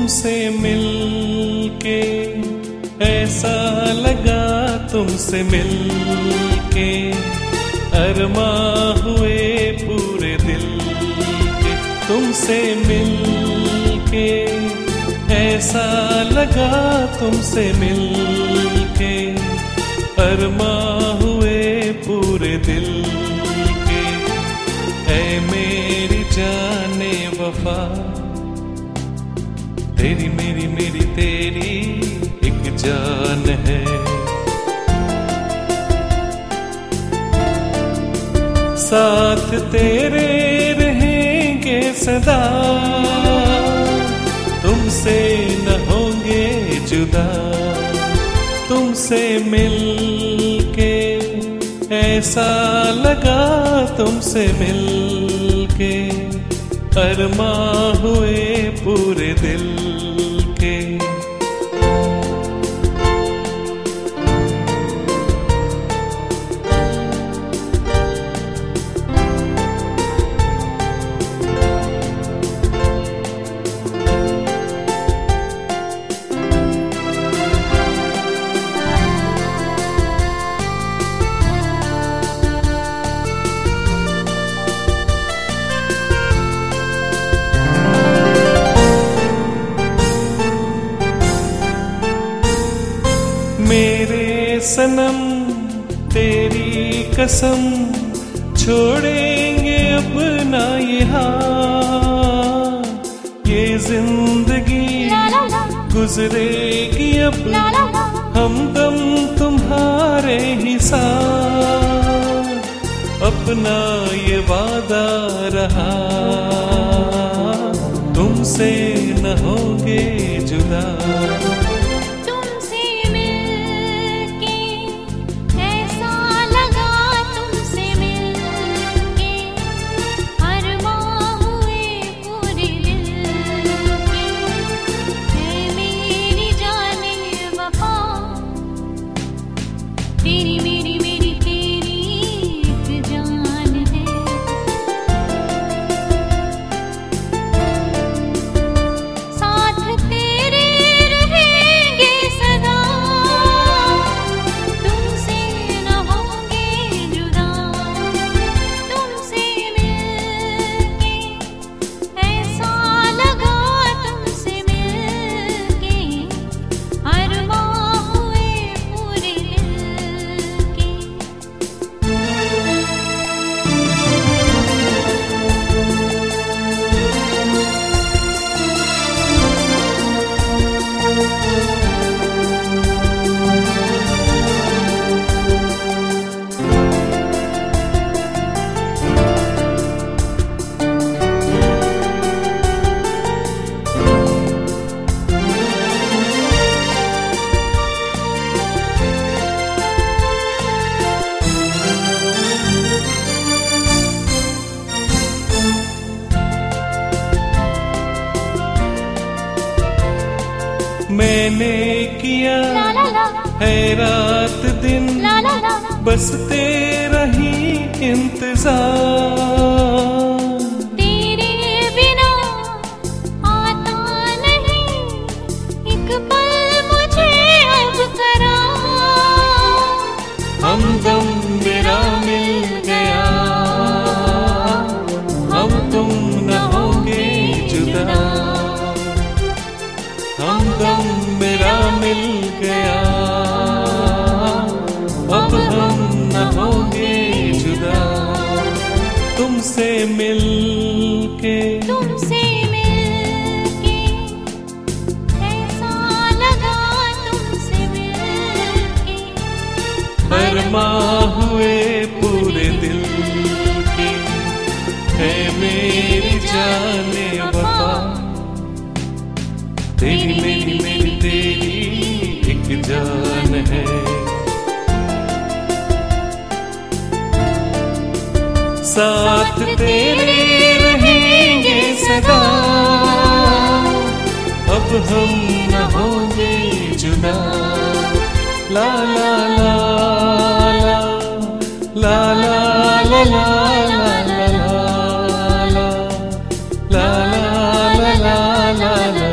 तुमसे मिलके ऐसा लगा, तुमसे मिलके अरमां हुए पूरे दिल के। तुमसे मिलके ऐसा लगा, तुमसे मिलके अरमां हुए पूरे दिल के। ऐ मेरी जाने वफा, तेरी मेरी मेरी तेरी एक जान है। साथ तेरे रहेंगे सदा, तुमसे न होंगे जुदा। तुमसे मिलके ऐसा लगा, तुमसे मिलके अरमां हुए पूरे दिल के। मेरे सनम तेरी कसम, छोड़ेंगे अपना ये हाल। ये जिंदगी गुजरेगी अब, हमदम तुम्हारे ही साथ। अपना ये वादा रहा, तुमसे न होंगे जुदा। तेरी मेरी मेरी तेरी एक जान है। साथ तेरे रहेंगे सदा, तुमसे न होंगे जुदा। तुमसे मिलके ऐसा लगा, तुमसे मिलके अरमां हुए पूरे दिल के। मैंने किया है रात दिन, बस तेरा ही इंतजार। तेरे बिना आता नहीं एक पल मुझे अब करार। हमदम मेरा मिल गया, हम तुम न होंगे जुदा। हमदम मेरा मिल गया, अब हम न होंगे जुदा। तुमसे मिलके ऐसा लगा, तुमसे मिलके अरमां हुए पूरे दिल के। है मेरी जाने वफा, तेरी मेरी मेरी तेरी एक जान है। साथ तेरे रहेंगे सदा, अब हम न होंगे जुदा। ला ला ला ला ला ला ला ला ला ला ला ला ला ला ला ला ला।